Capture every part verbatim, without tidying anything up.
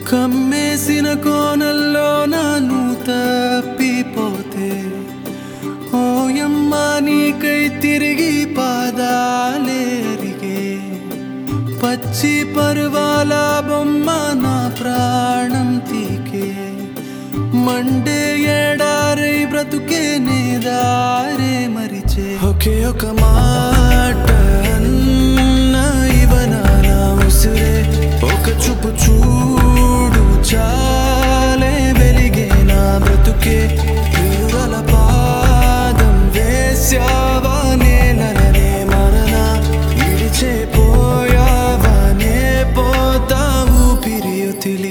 కమ్మేసిన కోనల్లో నన్ను తప్పిపోతే ఓయమ్మ నీకై తిరిగి పాదాలేరిగే పచ్చి పర్వాల బొమ్మ నా ప్రాణం తీకే మండే ఏడారై బ్రతుకే నే దారే మరిచే ఒకే ఒక మాట అన్నా ఇవనా నా ఉసిరే ఒక చూపు చూడు చాలే వెలిగే నా బ్రతుకే ప్రియురాల పాదం వేశావా నేలనే మరనా విడిచే పోయావానే పోతావు పిరియుతిలి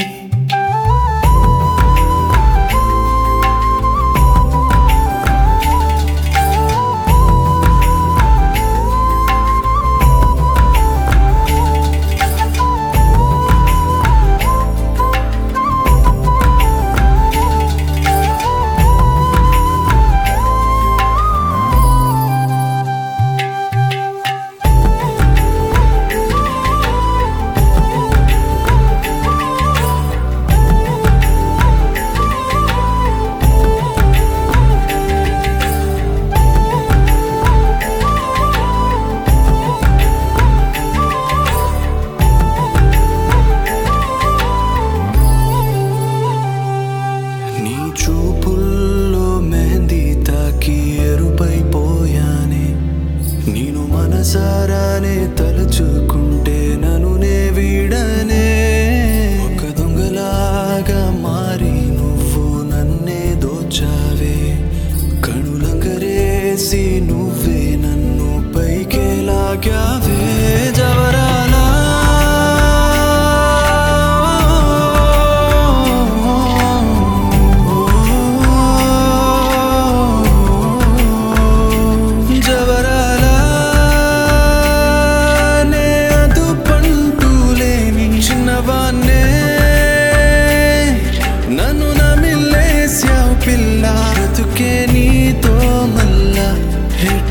చూపుల్లో మెహందీ తాకి ఎరుపైపోయానే నేను మనసారానే తలుచుకుంటే నన్ను నే వీడనే ఒక దొంగలాగా మారి నువ్వు నన్నే దోచావే కనులంగరేసి నువ్వే నన్ను పైకే లాగావే జవరాలా నన్ను నమిలేసావు పిల్ల బ్రతుకే నీతో మళ్ళా